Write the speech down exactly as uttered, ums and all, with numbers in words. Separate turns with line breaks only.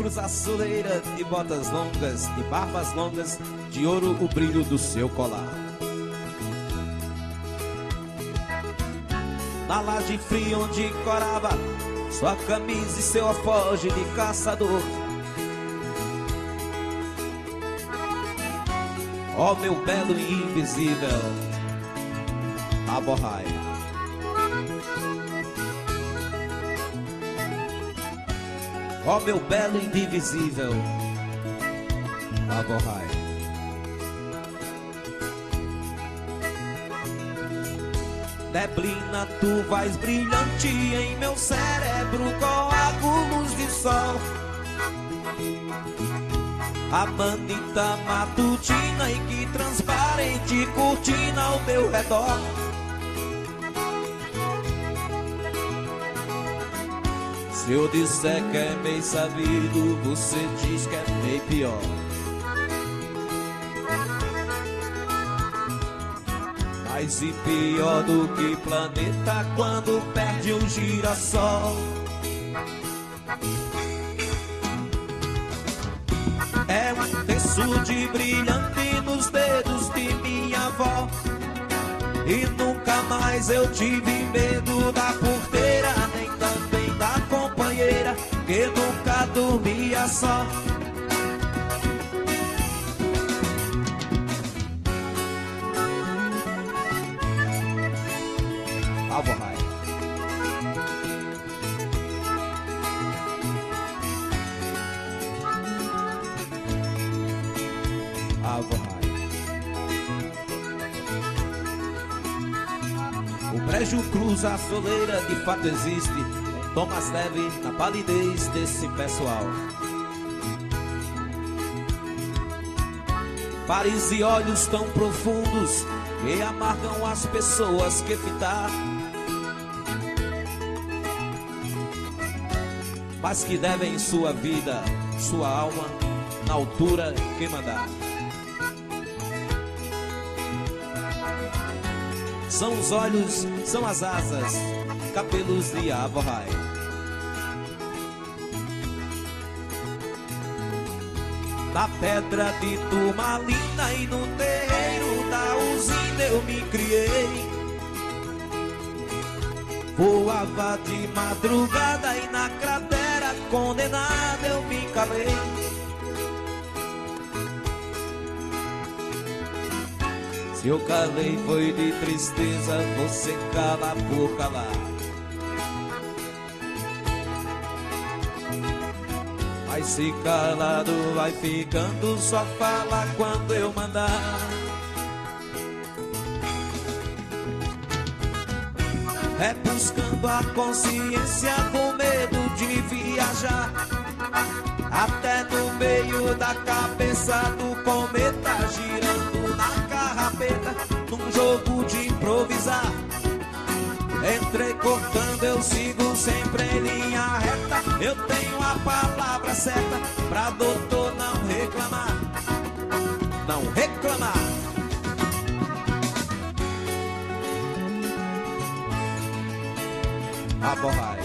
cruz soleira, de botas longas, de barbas longas, de ouro o brilho do seu colar. Na laje fria onde corava sua camisa e seu alforje de caçador. Ó meu belo e invisível Aborrai. Ó meu belo e indivisível Aborrai. Neblina, tu vais brilhante em meu cérebro, coágulos de sol. A manita matutina e que transparente cortina ao meu redor. Se eu disser que é meio sabido, você diz que é meio pior. Mais e pior do que planeta quando perde o girassol. É um terço de brilhante nos dedos de minha avó. E nunca mais eu tive medo da porteira, nem também da companheira, que nunca dormia só. Aborrai. Aborrai. O brejo cruza a soleira, de fato existe um tom mais leve na palidez desse pessoal. Pares e olhos tão profundos que amargam as pessoas que fitar, mas que devem sua vida, sua alma, na altura que mandar. São os olhos, são as asas, cabelos de Aborrai. Na pedra de turmalina e no terreiro da usina eu me criei. Voava de madrugada e na cratera condenada eu me calei. Se eu calei foi de tristeza, você cala por calar. Mas se calado vai ficando, só fala quando eu mandar. É buscando a consciência com medo de viajar, até no meio da cabeça do cometa, girando na carrapeta, num jogo de improvisar. Entrecortando eu sigo sempre em linha reta. Eu tenho a palavra certa pra doutor não reclamar. Não reclamar. Aborrai.